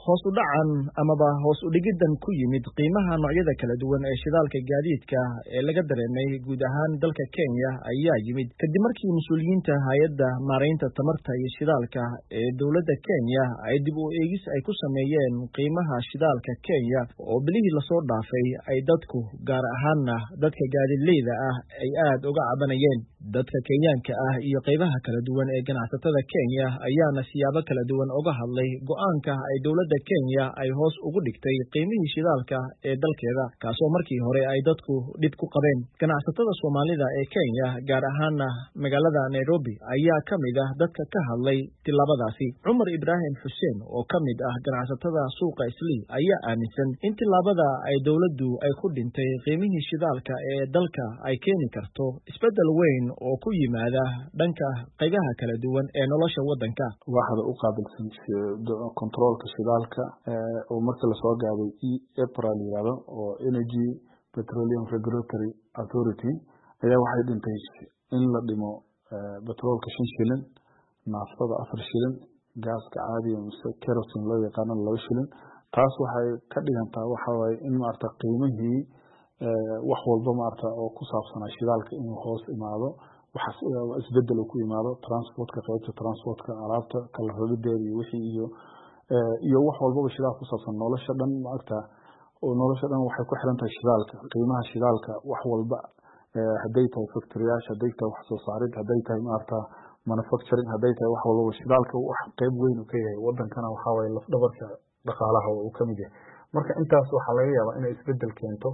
hoos u dhacan amaba hoos u dhigiddan ku yimid qiimaha noocyada kala duwan ee shidaalka gaadiidka ee laga dareemay guud ahaan dalka Kenya ayaa yimid kadib markii mas'uuliyiinta hay'adda maaraynta tamarta iyo shidaalka ee dowladda Kenya ay dib u eegis ay ku sameeyeen qiimaha shidaalka Kenya oo bilihii la soo dhaafay ay dadku gaar ahaanna dadka gaadiidleyda ah ay aad uga cabanayeen. Dadka Kenyaanka ah iyo qaybaha kala duwan ee ganacsatada Kenya ayaana siyaabo kala duwan uga hadlay go'aanka ay dowladda Kenya ay hoos ugu dhigtay qiimihii shidaalka ee dalkeeda kaasoo markii hore ay dadku dib ku qabeen. Ganacsatada Soomaalida ee Kenya gaar ahaanna magaalada Nairobi ayaa ka mid ah dadka ka hadlay tilaabadaasi. Cumar Ibrahim Xuseen oo ka mid ah ganacsatada suuqa Islii ayaa aaminsan in tilaabada ay dowladdu ay ku dhintay qiimihii shidaalka ee dalka ay keeni karto isbeddel weyn oo ku yimaada dhanka qaybaha kala duwan ee nolosha waddanka. Waxaad u qaabilsan controlka shidaalka oo markii la soo gaabay April yiraahdo oo Energy Petroleum Regulatory Authority ayaa waxay dhintay in la dhimo petrolka 5 shilin, naaftada 4 shilin, gaaska caadiga mise kerosene loo yaqaan 2 shilin. taas waxay ka dhigantaa waxa way in maarta qiimihii wax walba maarta oo ku saabsan shidaalka inuu hoos imaado, waxa isbedel ku imaado transportka, qaybta transportka, alaabta kala rogiddeeda iyo wixii iyo wax walba shidaal ku saabsan nolosha dhan maarta oo nolosha dhan waxay ku xiran tahay shidaalka. Qiimaha shidaalka wax walba haday tahay factory-yaasha, haday tahay wax soo saarid, haday tahay maarta manufacturing, haday tahay wax walba shidaalka wax qayb weyn u ka yahay wadankana waxa way laf dhabarka dhaqaalaha uu ka mid yahay. Marka intaas waxa laga yaabaa inay isbedel keento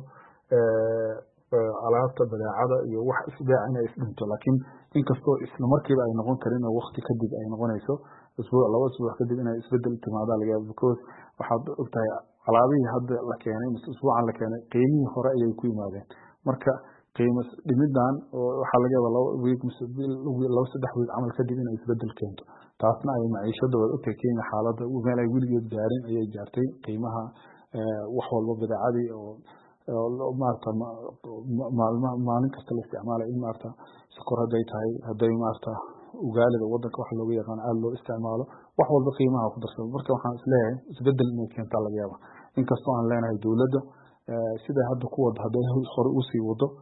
alaabta badeecada iyo wax isbaac inay isdhinto, laakiin inkastoo isla markiiba ay noqon karin oo waqti kadib ay noqonayso laba usbuuc kadib inay isbedel timaado laga yaabo, because waxaad ogtahay alaabihii hadda la keenay usbuucan la keenay qiimihii hore ayay ku yimaadeen. Marka qiimo dhimidan waxa laga yaabaa 2 week mise 3 week camal kadib inay isbedel keento. taasna ay maciishada wada u Kenya xaaladda uu meel ay wiligeed gaarin ayay gaartay qiimaha wax walba badeecadii oo maarta maalin kasta la isticmaalay in maarta sokor haday tahay, haday maarta ugaalida wadanka wax looga yaqaan aad loo isticmaalo wax walba qiimaha ku darsan. Marka waxaan isleeyahay isbedel inay keento laga yaabo, inkastoo aan leenahay dawladda sida hadda ku wada haday hore u sii wado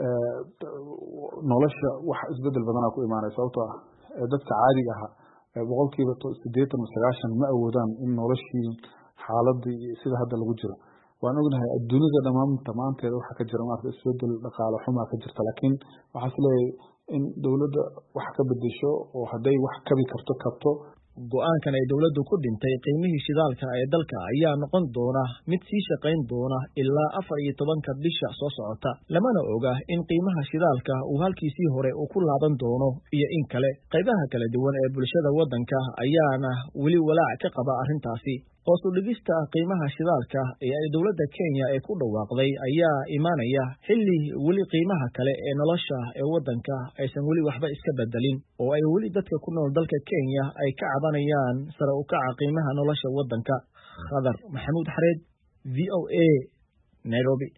nolosha wax isbedel badan ku imaanay, sababtoo ah dadka caadiga ah boqolkiiba 80-90 ma awoodaan in noloshii xaaladii sida hadda lagu jiro. waan ognahay adduunada dhamaanteeda waxa ka jira maarta isbedel dhaqaale xumo ka jirta, laakiin waxa isleeyahay in dawladda wax ka bedesho oo haday wax kabi karto kabto. Go'aankan ay dawladdu ku dhintay qiimihii shidaalka ee dalka ayaa noqon doona mid sii shaqayn doona ilaa 14 bisha soo socota. Lamana oga in qiimaha shidaalka uu halkiisii hore uu ku laaban doono iyo in kale. Qaybaha kala duwan ee bulshada waddanka ayaana weli walaac ka qaba arrintaasi. hoos u dhigista qiimaha shidaalka ee ay dowladda Kenya ay ku dhawaaqday ayaa imaanaya xilli weli qiimaha kale ee nolosha ee waddanka aysan weli waxba iska bedelin oo ay weli dadka ku nool dalka Kenya ay ka cabanayaan sare u kaca qiimaha nolosha waddanka. Khadar Maxamuud Xareed, VOA, Nairobi.